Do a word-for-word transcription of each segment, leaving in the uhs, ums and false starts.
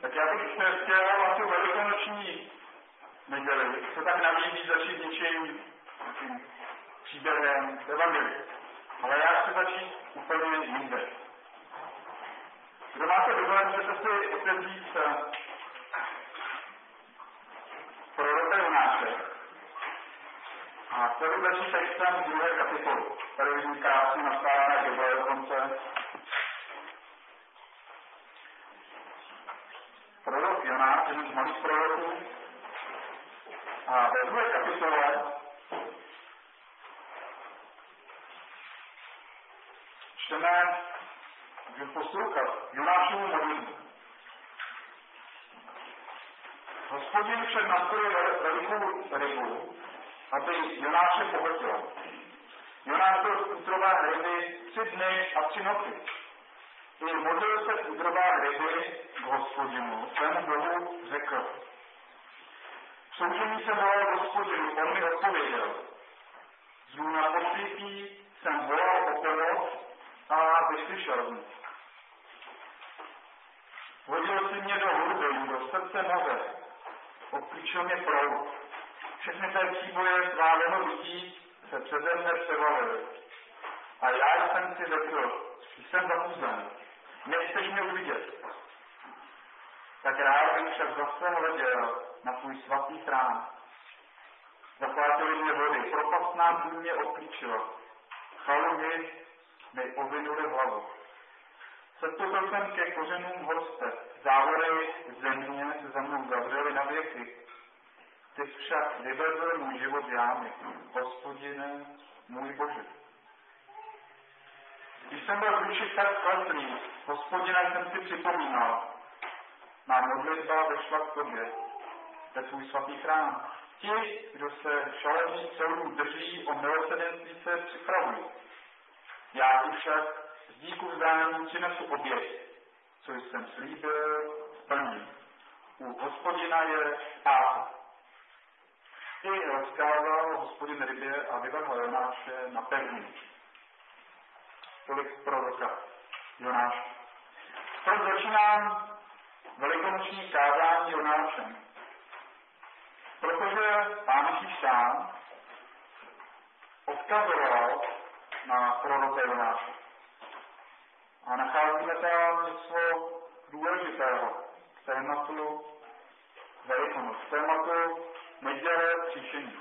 Tak já bych chtěl na tu velikonoční neděli se tak nabízí začít něčím příběhem evangelia. Ale já chci začít úplně jinde. Kdo máte Bible, můžete si otevřít proroka Jonáše. A chtěl bych začít textem z druhé kapitoly. Tady vidím krásně nastavené Bible dokonce. Prorok Jonáš, jeden z malých proroků. A ve druhé kapitole čteme, že poslouchat Jonášovu modlitbu. Hospodin však nastrojil velikou rybu, aby Jonáše pohltil. Jonáš byl v útrobách ryby tři dny a tři noci. I modlil se v útrobách ryby k Hospodinu, svému Bohu řekl. V soužení jsem volal Hospodinu, on mi odpověděl. Z luna posvítí jsem volal o pomoc a vyslyšel mě. Hodil si mě do hluby, do srdce moře, odklíčil mě proud. Všechny té příboje svávého bytí se přeze mne převalily. A já jsem si řekl, jsem zapuzen, nechceš mě uvidět. Tak rád bych však zase hleděl na tvůj svatý chrám. Zaplátily mě vody, propastná dům mě obklíčila. Chaluhy mi ovinuly hlavu. Setupil jsem ke kořenům horstev, závory země se za mnou zavřely na věky. Ty však vyvezl můj život z jámy, Hospodine, můj Bože. Když jsem byl v duši tak klesný, Hospodina jsem si připomínal, má modlitba vešla k tobě, ve tvůj svatý chrám. Ti, kdo se šalení celou drží, o milosrdenství se připravují. Já ti však z díku vzdání přinesu oběť, co jsem slíbil, splním. U Hospodina je spása. I rozkázal Hospodin rybě a vyvrhl Jonáše na pevninu. Tolik proroka Jonáš. Proč začínám velikonoční kázání Jonášem? Protože Pán Ježíš sám odkazoval na proroka Jonáše. A nacházíme tam něco důležitého k tématu Velikonoc, k tématu neděle příšení.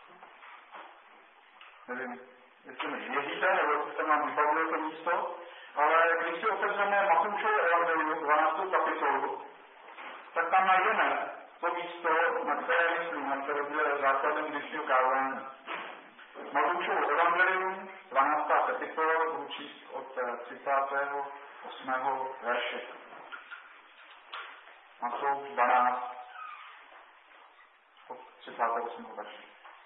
Nevím, jestli mi věříte, nebo jestli jste nám vybavili to místo, ale když si otevřeme Matoušovo evangelium, dvanáctou kapitolu, tak tam najdeme to místo, na které myslím, na které bude základem dnešního kázání. Matoušovo evangelium, dvanáctá kapitola, budu číst od třicátého osmého verše. Matouš dvanáct, od třicátého osmého verše.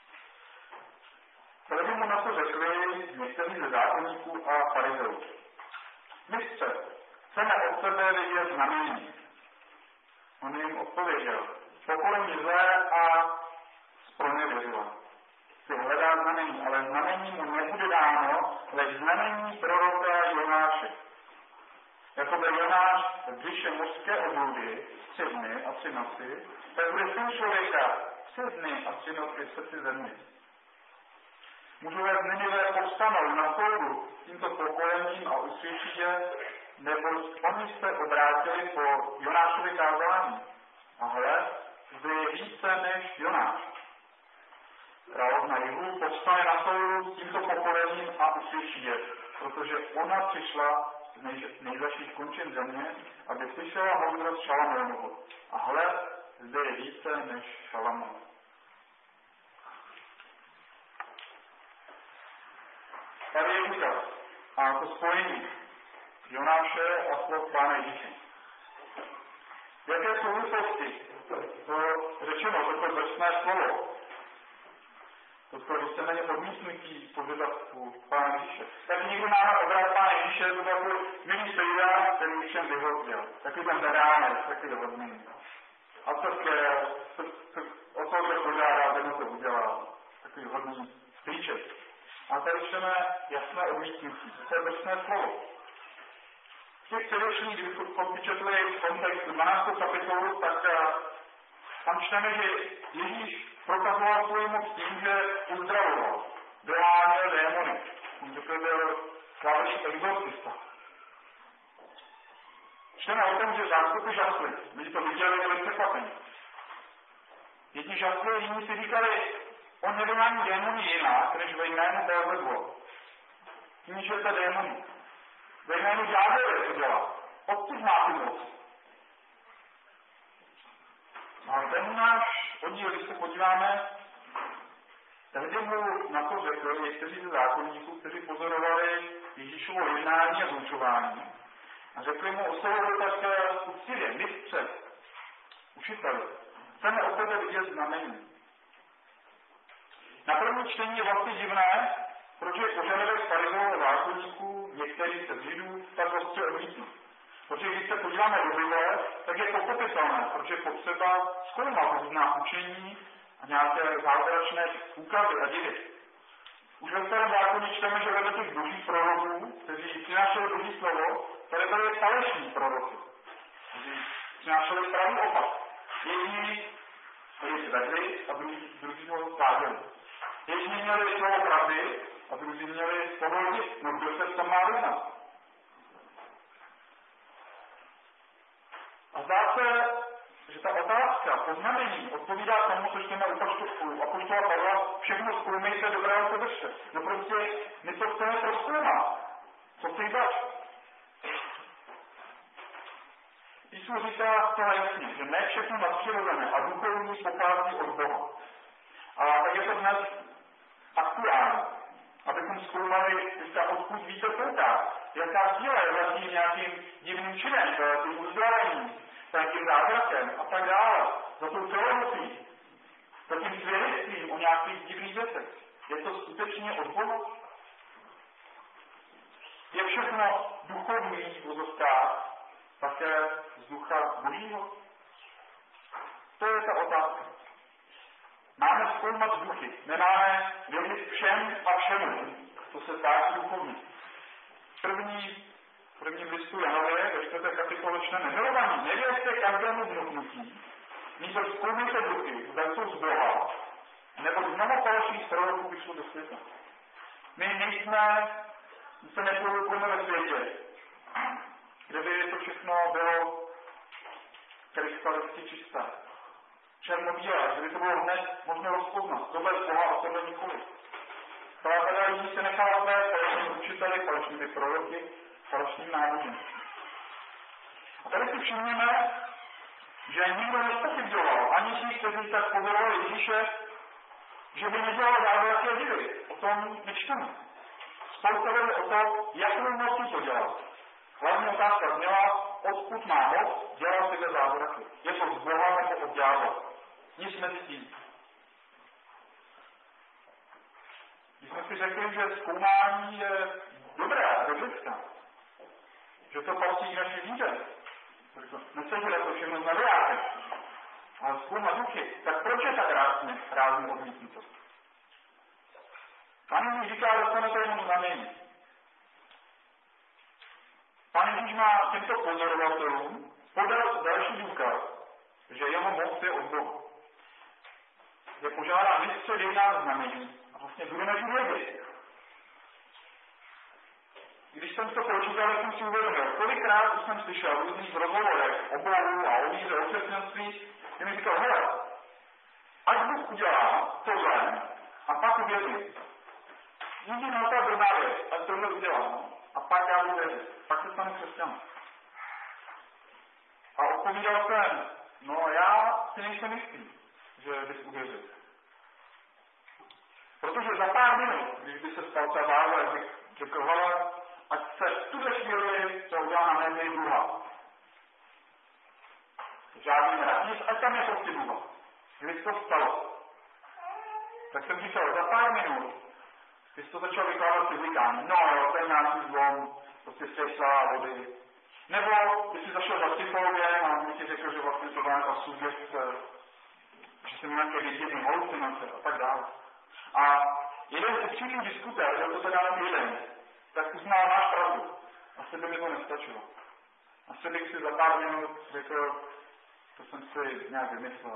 Tehdy mu na to řekli někteří ze zákonníků a farizeů. Mistře, chceme od tebe vidět znamení. On jim odpověděl, pokolení zlé a zpronevěřila. Si hledá znamení, ale znamení mu nebude dáno, lež znamení proroka Jonáše. Jako byl Jonáš v břiše mořské odrůdy tři dny a tři noci, tak bude syn člověka tři dny a tři noci v srdci země. Mužové z Ninive povstanou na soudu tímto pokolením a usvědčí je, neboť oni se obrátili po Jonášově kázání. A hle, zde je více než Jonáš. Královna na jihu povstane na soudu tímto pokolením a usvědčí je, protože ona přišla z nej, nejzaších končin země, aby slyšela moudrost Šalamonovu. A hle, zde je více než Šalamón. Tady je úkaz a to spojení Jonáše a slov Pána Ježíše. V jaké souvislosti to řečeno, toto drsné slovo, toto víceméně odmítnutí požadavku Pána Ježíše. Tak někdo má obrat Pána Ježíše, to takový milý sejda, který všem vyhodil. Takový ten beránec, takový hodný. A co chtěl, o co se požádá, ten to udělal. Takový hodný strýček. A tady čteme jasné odmítnutí. To je drsné slovo. V těch předešlých, kdybychom vyčetli v kontextu, dvanáctou kapitolu, tak tam čteme, že Ježíš prokazoval svou moc tím, že uzdravoval, vyháněl démony. On řekl, byl slavný exorcista. Čteme o tom, že zástupy žasli. Lidi to viděli, byli překvapení. Jedni žasli, jiní si říkali, on nevyhání démony jinak, než ve jménu Beelzebula. Knížete démony. Ve jménu ďábele to dělá. Odkud má tu moc? A ten náš oddíl, když se podíváme, tehdy mu na to řekli někteří ze zákonníků, kteří pozorovali Ježíšovo jednání a zlučování. A řekli mu, oslovili také uctivě, mistře, učiteli, chceme od tebe vidět znamení. Na první čtení je vlastně divné, proč je požadavek farizeů a zákonníků, některých z Židů, tak ostře odmítnut. Protože když se podíváme do Bible, tak je pochopitelné, proč je potřeba zkoumat různá učení a nějaké zázračné úkazy a divy. Už ve starém zákoně čteme, že vedle těch božích proroků, kteří přinášeli boží slovo, tady byly falešní proroky, kteří přinášeli pravý opak. Jedni byli svedli a druhý, druhý ho sváděli. Jedni měli slovo pravdy a druhý měli pohodlí, no kdo se v tom má vyznat. A zdá se, že ta otázka poznamení odpovídá tomu, co čteme u apoštola Pavla, všechno zkoumejte, dobrého se držte. No prostě my to chceme prozkoumat. Co si dač? Písmo říká zcela jasně, že ne všechno nadpřirozené a duchovní pochází od Boha. A tak je to dnes aktuální, abychom zkoumali, odkud víte pouká, jaká síla je vlastně nějakým divným činem, tím uzdravením, nějakým zázrakem a tak dále, za tou teologií, za tím svědectvím o nějakých divných věcech. Je to skutečně od Boha? Je všechno duchovní v vozovkách také z ducha Božího? To je ta otázka. Máme zkoumat duchy, nemáme vědět všem a všemu, co se táží duchovně. První, v prvním listu Janově, ve čtvrté kapitole čteme, milovaní, nevěřte každému vnuknutí, nýbrž zkoumejte duchy, zda jsou z Boha, nebo mnoho falešných proroků vyšlo do světa. My nejsme, se neprovokujeme ve světě, kde by to všechno bylo krystalicky čisté. Černobílé, že by to bylo hned možno rozpoznat. Tohle z Boha a tohle nikoli. Celá řada lidí se nechala zvést falešnými učiteli, falešnými proroky, falešným náboženstvím. A tady si všimneme, že nikdo nespochybňoval, ani ti, kteří tak pozorovali Ježíše, že by nedělal zázraky a divy. O tom nečteme. Spousta vedli o to, jakou mocí to dělal. Hlavní otázka zněla, odkud má moc dělat tyhle zázraky. Je to z Boha nebo od ďábla. Nic mezi tím. Když jsme si řekli, že zkoumání je dobré, biblická, že to patří naši víře, nesežili to všechno z navijátek, ale zkoumat duchy, tak proč je tak rázně, rázně odmítnuto? Pán Ježíš říká, dostanete jenom znamení. Pán Ježíš má těmto pozorovatelům podal další důkaz, že jeho moc je od Boha. Je požádá mistře dej nás znamení a vlastně budeme vědět. Když jsem to pročítal, jsem si uvědomil, kolikrát už jsem slyšel v různých rozhovorech o Bohu a o víře, o křesťanství, že mi říkal, hele, ať Bůh udělá tohle a pak uvěří. Jediná ta druhá věc, ať tohle udělá, a pak já budu věřit. Pak se stanu křesťanem. A odpovídal jsem, no já si nejsem jistý, že bys uvěřil. Protože za pár minut, když by se stal ta vále, řekl, hele, ať se v tuhle chvíli to udělá na nebi druhá. Žádný nerad, nic, ať tam je prostě druhá. Když to stalo. Tak jsem říkal, za pár minut, když to začal vykládat fyzikám, no jo, to je nějaký zlom, prostě světla a vody. Nebo když jsi zašel za psychologem a mi ti řekl, že vlastně to byla nějaká sugestce, že jsem nějaké vidění, halucinace a tak dále. A jeden z upřímných diskutér, že to se dá na jeden, tak uznal náš pravdu. A sebe mi to nestačilo. Asi bych si za pár minut řekl, to jsem si nějak vymyslel.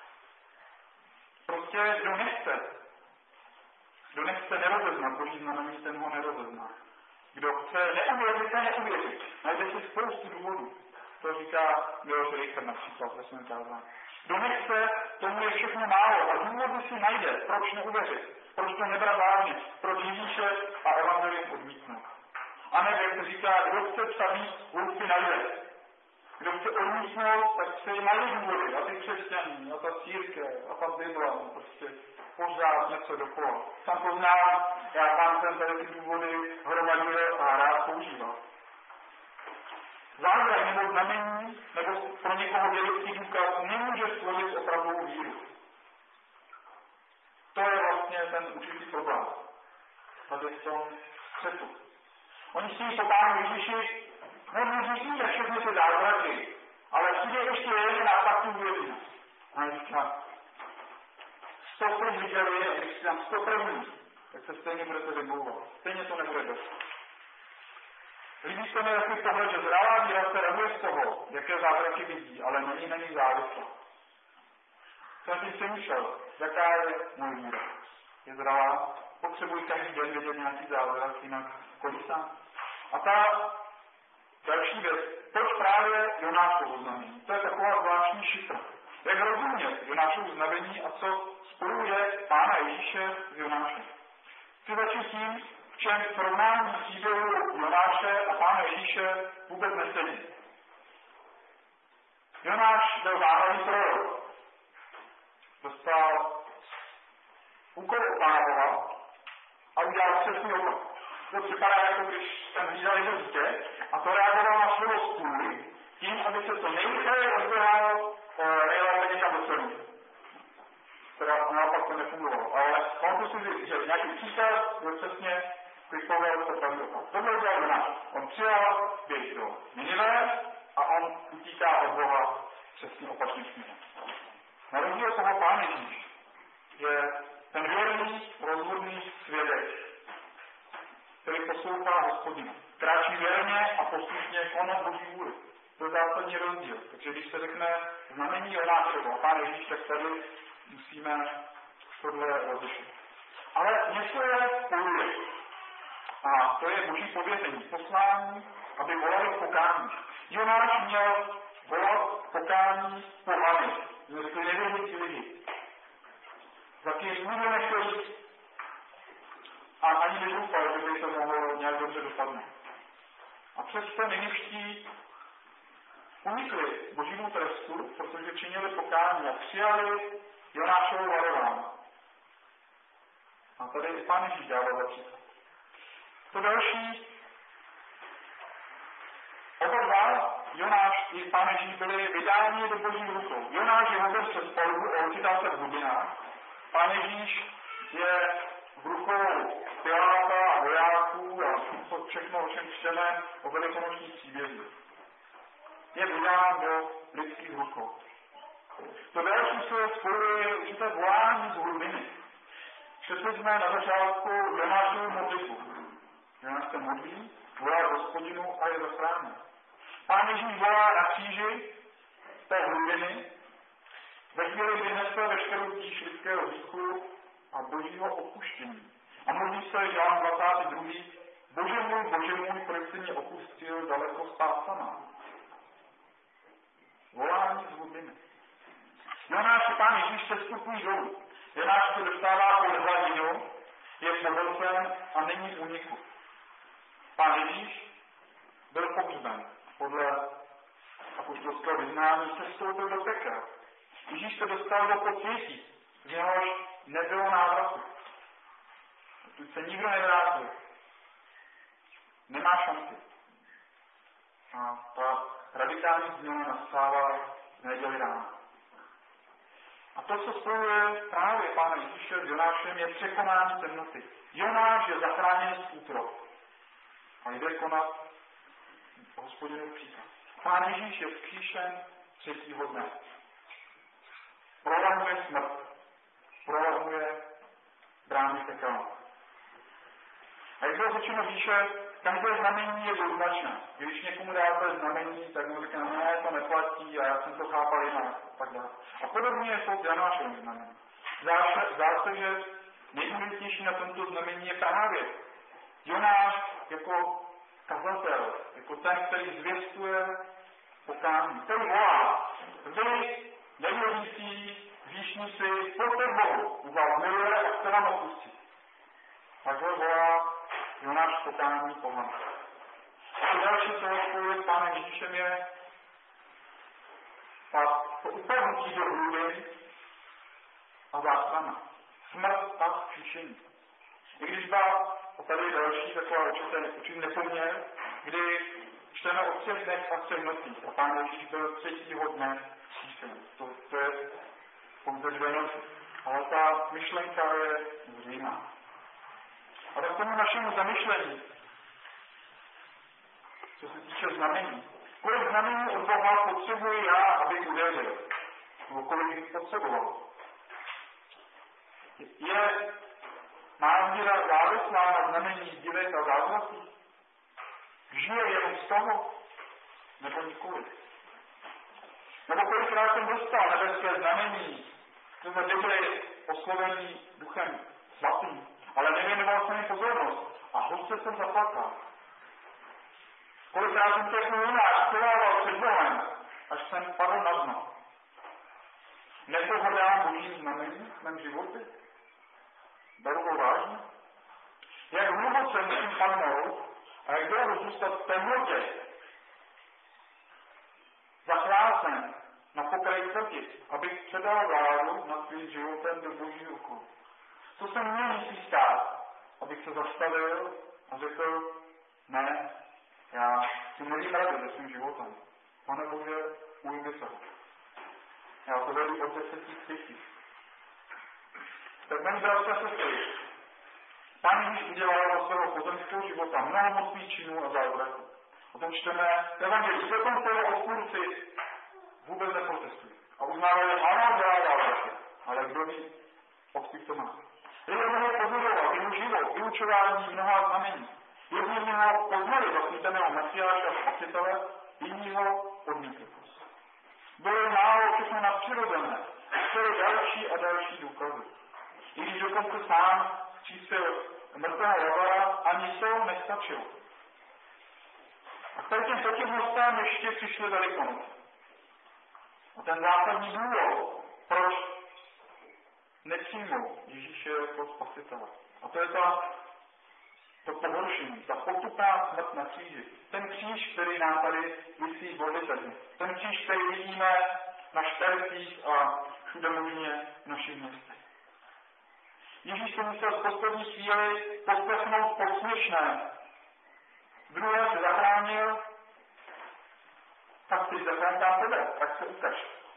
Prostě kdo nechce, kdo nechce nerozeznat Boží znamení, ten ho nerozezná. Kdo chce neuvěřit, ten neuvěřit. Najde si spoustu důvodů. To říká Miloš Reicher například ve svém kázání. Kdo nechce, tomu je všechno málo. A důvody si najde, proč neuvěřit, proč to nebrat vážně, proč Ježíše a evangelium odmítnout. A ne, jak se říká, kdo chce psa víc, vůd si najde. Kdo chce odmítnout, tak se najde důvody. A ty křesťaní, a ta církev, a ta Bible, prostě pořád něco dokola. Sam to znám, já sám jsem tady ty důvody hromadil a rád používal. Zázrak nebo znamení, nebo pro někoho vědecký důkaz nemůže stvořit opravdovou víru. To je vlastně ten určitý problém. Tady v tom střetu. Oni chtějí po Pánu Ježíši, nemůží všechny ty zázraky, ale přijde ještě jeden na faktu věří. A říká, sto první viděli, a když si tam sto první, tak se stejně budete vymlouvat. Stejně to nebude dost. Líbí se mi takový pohled, že zralá víra se raduje z toho, jaké zázraky vidí, ale není na ní závislá. Jsem si přemýšlel, jaká je můj víra. Je zralá, potřebuji každý den vidět nějaký zázrak, jinak kolísám. A ta další věc, proč právě Jonášovo znamení? To je taková zvláštní šifra. Jak rozumět Jonášovo znamení a co spojuje Pána Ježíše s Jonášem? Chci začít tím, v čem srovnání příběhu Jonáše a Pána Ježíše vůbec nesedí. Jonáš byl váhavý prorok. Dostal úkol od Pána Boha a udělal přesný opak. To připadá, jako když jsem hlídal jedno dítě a to reagoval na slovo stůl tím, aby se to nejrychleji rozběhalo nejlépe někam do celý. Teda naopak to nefungovalo. Ale on to si, že nějaký příklad byl přesně klipoval to pravý opak. Tohle udělal Jonáš. On přijal běž do Ninive a on utíká od Boha přesně opačným směrem. Na rozdíl toho Pán Ježíš je ten věrný, rozhodný svědek, který poslouchá Hospodina. Kráčí věrně a poslušně konat Boží vůli. To je zásadní rozdíl. Takže když se řekne znamení Jonášovo a Pán Ježíš, tak tady musíme tohle rozlišit. Ale něco je spojuje. A to je Boží pověření, poslání, aby volali v pokání. Jonáš měl volat v pokání pohany. Řekli nevěřící lidi. Za kým nikdo nechtěl jít. A ani nedoufal, že by to mohlo nějak dobře dopadnout. A přesto ninivští unikli Božímu trestu, protože činili pokání a přijali Jonášovo varování. A tady Pán Ježíš dával za příklad. To další, oba dva, Jonáš i Pán Ježíš byli vydáni do Božích rukou. Jonáš je hozen přes palubu a ocitá se v hlubinách. Pán Ježíš je v rukou Piláta a vojáků a to všechno, o čem čteme o velikonočních příbězích. Je vydán do lidských rukou. To další se spojuje určité volání z hlubiny. Četli jsme na začátku Jonášovu modlitbu. Jonáš se modlí, volá Hospodinu a je zachráněn. Pán Ježíš volá na kříži z té hlubiny, ve chvíli, kdy nese veškerou tíž lidského hříchu a Božího odpuštění. A modlí se Jan dvacátý druhý Bože můj, Bože můj, proč jsi mě opustil daleko spásaná. Volání z hlubiny. Jonáš a Pán Ježíš se vstupují dolů. Jonáš se dostává pod hladinu, je pohlcen a není úniku. Pán Ježíš byl pohřben. Podle apoštolského vyznání se vstoupil do pekla. Ježíš se dostal do podsvětí, z něhož nebylo návratu. Tu se nikdo nevrátil. Nemá šanci. A ta radikální změna nastává v neděli ráno. A to, co spojuje právě Pána Ježíše s Jonášem, je překonání temnoty. Jonáš je zachráněn z útrop a jde konat Hospodinův příkaz. Pán Ježíš je vzkříšen třetího dne. Prolamuje smrt. Prolamuje brány pekelné. A jak bylo řečeno výše, každé znamení je jednoznačné. Když někomu dáte znamení, tak mu říká, ne, to neplatí a já jsem to chápal jinak. Tak dále. A podobně je to s Janášovým znamením. Zdá se, že nejdůležitější na tomto znamení je právě Jonáš jako kazatel, jako ten, který zvěstuje pokání, který volá, vy, nevěřící hříšníci, pojďte k Bohu, u vás miluje a chce vám odpustit. Takhle volá Jonáš pokání pohan. A další, co ho spojuje s Pánem Ježíšem, je to upadnutí do hluby a záchrana. Smrt a vzkříšení. I když byla tady další taková určitý nepoměr, kdy čteme o třech dnech a třech nocích a Pán Ježíš byl třetího dne vzkříšený. To, to je pouze dvě noci. Ale ta myšlenka je zřejmá. A tak tomu našemu zamyšlení, co se týče znamení, kolik znamení od Boha potřebuji já, abych uvěřil, nebo kolik bych potřeboval. Je má víra závislá na znamení divek a zázrací? Žije jenom z toho? Nebo nikoli? Nebo kolikrát jsem dostal nebeské znamení, že jsme byli oslovení duchem svatým, ale nevěnoval jsem jim pozornost a hostě jsem zaplakal. Kolikrát jsem se jako Jonáš schovával před Bohem, až jsem padl na dno. Nepohodám božím znamení v mém životě? Beru ho vážně? Jak hluboce musím padnout a jak dlouho zůstat v temnotě, zachvácen na pokraji smrti, abych předal vládu nad svým životem do boží rukou. Co se mně musí stát, abych se zastavil a řekl, ne, já si nevím rady se svým životem. Pane Bože, ujmi se ho. Já to vedu od desetých tisíc. Tak mém bratře a sestry, Pán Ježíš udělal do svého pozemského života mnoho mocných činů a zázraků. O tom čteme Evangelium. Dokonce jeho odpůrci vůbec neprotestují. A uznávají, ano, dělá další. Ale kdo ví, odkud to má. Lidé mohou pozorovat jeho život, vyučování mnoha znamení. Jedni ho poznali za smítaného Mesiáše a spasitele, jiní ho odmítli. Bylo málo všechno nadpřirozené, jsou další a další důkazy. I když dokonce sám čísil mrtvého Lazara, ani to nestačilo. A k těm pochybnostem ještě přišly Velikonoce. A ten zásadní důvod, proč nepřijmou Ježíše jako spasitele. A to je ta, to pohoršení, ta potupná smrt na kříži. Ten kříž, který nám tady visí v Božitevně. Ten kříž, který vidíme na štercích a všude možně v našich městech. Ježíš se musel v poslední chvíli poslechnout posměšné. Druhé se zachránil, tak si zachránil tebe, tak se ukaž.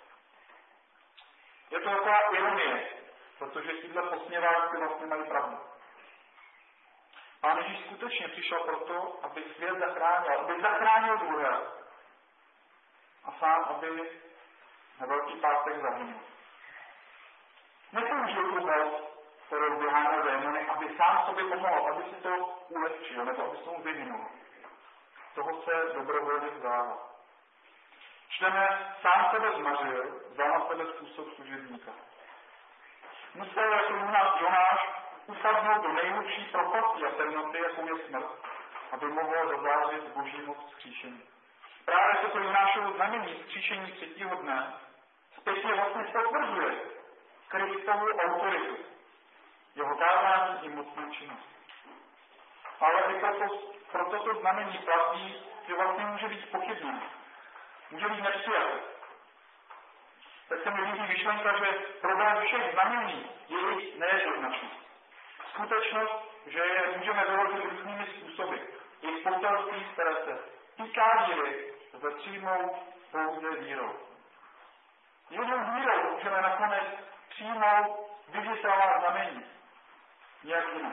Je to taková ironie, protože tíhle posměváci vlastně mají pravdu. Pán Ježíš skutečně přišel proto, aby svět zachránil, aby zachránil druhé. A sám, aby na velký pátek zahynul. Nepoužil tu moc, kterou běháme démony, aby sám sobě pomohl, aby si to ulehčil, nebo aby se mu vyvinul. Toho se dobrovolně vzdává. Čteme, sám sebe zmařil, vzal na sebe způsob služebníka. Musel jako Jonáš upadnout do nejhlubší propasti a temnoty, jakou je smrt, aby mohl dozářit boží moc vzkříšení. Právě toto Jonášovo znamení vzkříšení třetího dne zpětně vlastně potvrzuje Kristovu autoritu, jeho kázání i mocnou činnost. Ale i proto, pro toto znamení platí, že vlastně může být pochybný, může být nepřijatý. Tak se mi líbí myšlenka, že problém všech znamení je jejich nejednoznačnost. Skutečnost, že je můžeme vyložit různými způsoby. Jejich poselství, které se týká víry, lze přijmout pouze vírou. Jednou vírou můžeme nakonec přijmout viditelná znamení. Nějak jinak.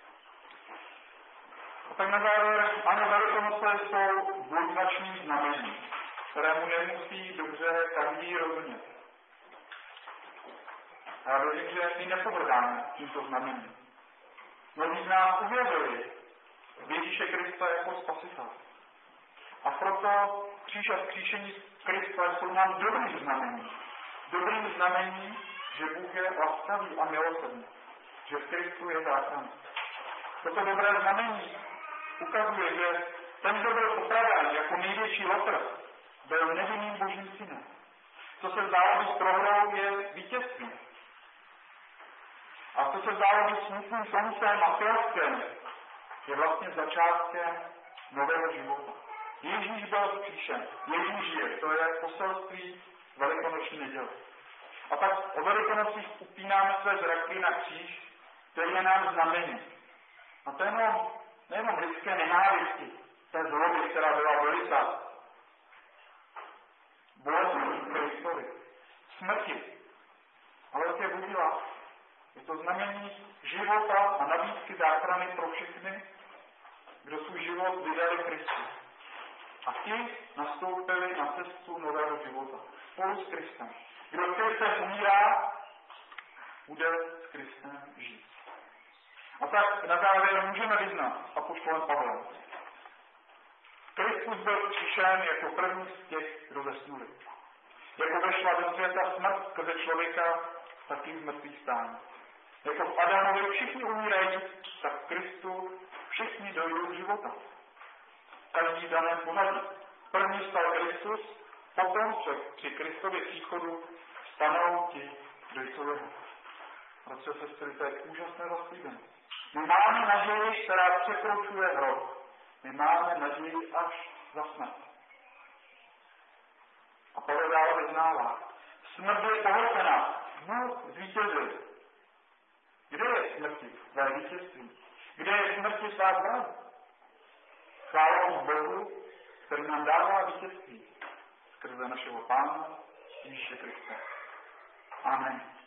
A tak na závěr, ano, Velikonoce jsou dvojznačným znamením, kterému nemusí dobře každý rozumět. A já věřím, že my nepohrdáme tímto znamením. Mnozí z nás uvěřili v Ježíše Krista jako spasitel. A proto kříž a vzkříšení Krista jsou nám dobrým znamením. Dobrým znamením, že Bůh je laskavý a milosrdný, že v Kristu je záchrana. Toto dobré znamení ukazuje, že ten, kdo byl popraven jako největší lotr, byl nevinným Božím synem. Co se zdálo být prohrou, je vítězství. A co se zdálo být smutným koncem a fiaskem, je vlastně začátkem nového života. Ježíš byl vzkříšen, Ježíš žije, to je poselství velikonoční neděle. A tak o Velikonocích upínáme své zraky na kříž, který je nám znamení. A to je jenom, nejenom lidské nenávisti, té zloby, která byla veliká, bolestí Kristovi, smrti, ale také Boží lásky. Je to znamení života a nabídky záchrany pro všechny, kdo svůj život vydali Kristu. A ti nastoupili na cestu nového života. Spolu s Kristem. Kdo s Kristem umírá, bude s Kristem žít. A tak na závěr můžeme vyznat apoštolem Pavlem. Kristus byl vzkříšen jako první z těch, kdo zesnuli. Jako vešla do světa smrt skrze člověka, tak i v mrtvých stání. Jako v Adamovi všichni umírají, tak v Kristu všichni dojdou k života. Každý daném pořadí. První stal Kristus, potom při Kristově příchodu stanou ti, kdo jsou jeho. Bratři a sestry, to je úžasné zaslíbení. My máme naději, která překročuje hrob. My máme naději až za smrt. A Pavel dále vyznává. Smrt je pohlcená. Bůh zvítězil. Kde je smrti? Své vítězství. Kde je smrti svá zbraň? Chvála Bohu, který nám dává vítězství skrze našeho Pána Ježíše Krista. Amen.